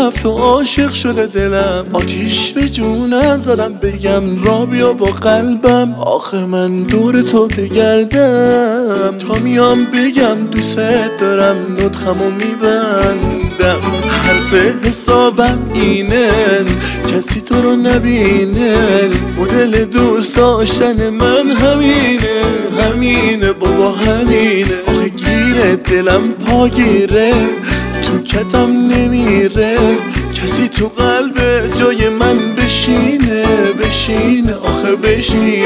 رفت و عاشق شده دلم، آتیش به جونم زدم بگم را بیا با قلبم. آخه من دور تو بگردم تا میام بگم دوست دارم، نطقمو میبندم. حرف حسابم اینه کسی تو رو نبینه، مدل دوست داشتن من همینه بابا همینه. آخه گیره دلم پاگیره تو کتم نمیره، کسی تو قلب جای من بشینه آخه بشینه.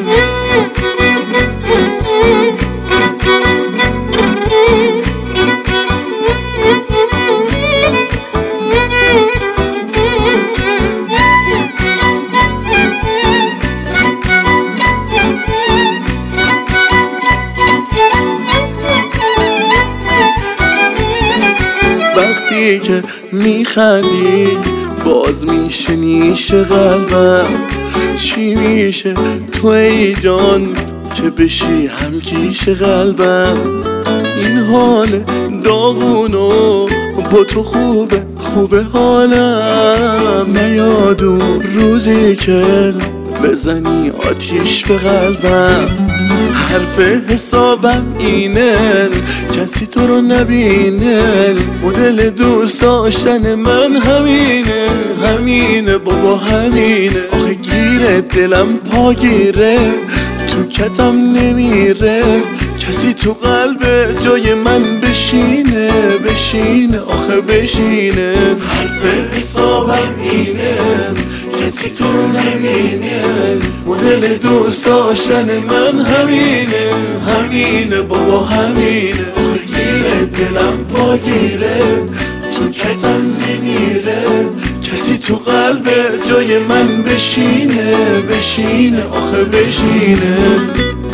وقتی که میخندی باز میشه نیش قلبم، چی میشه تو ای جان که بشی همکیش قلبم. این حال داغونو با تو خوبه حالم، نیادو روزی که بزنی آتیش به قلبم. حرف حسابم اینه کسی تو رو نبینه، مدل دوست داشتن من همینه بابا همینه. آخه گیره دلم پاگیره تو کتم نمیره، کسی تو قلب جای من بشینه آخه بشینه. حرف حسابم اینه کسی تو رو نبینه، مدل دوست داشتن من همینه بابا همینه. آخه گیره دلم پاگیره تو کتم نمیره، کسی تو قلب جای من بشینه آخه بشینه.